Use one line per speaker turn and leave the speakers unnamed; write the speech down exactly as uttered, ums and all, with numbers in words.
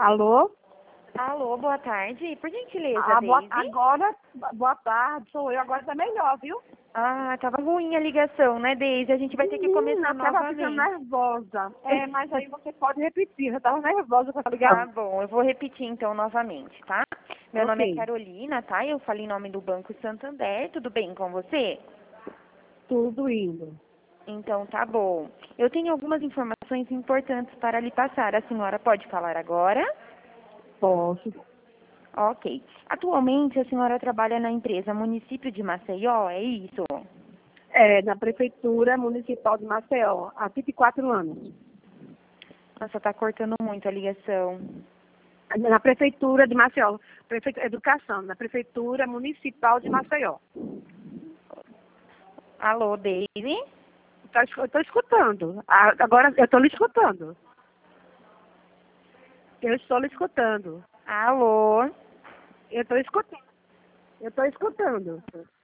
Alô?
Alô, boa tarde. Por gentileza,
Ah, boa,
Deise?
agora, boa tarde, sou eu, agora tá melhor, viu?
Ah, tava ruim a ligação, né, Deise? A gente vai ter que começar
Menina, eu tava ficando
novamente.
nervosa. É, mas aí você pode repetir, eu tava nervosa com essa
Tá
ligação.
bom, eu vou repetir então novamente, tá? Meu nome é
Ok,
Carolina, tá? Eu falei em nome do Banco Santander. Tudo bem com você?
tudo indo.
Então tá bom. Eu tenho algumas informações importantes para lhe passar. A senhora pode falar agora?
Posso.
Ok. Atualmente a senhora trabalha na empresa Município de Maceió, é isso?
É, na Prefeitura Municipal de Maceió, há vinte e quatro anos.
Nossa, tá cortando muito a ligação.
Na Prefeitura de Maceió, Prefeitura, Educação, na Prefeitura Municipal de Maceió.
Alô, Deise?
Tá escu- Eu estou escutando. Ah, agora eu estou lhe escutando. Eu estou lhe escutando.
Alô?
Eu estou escutando. Eu estou escutando.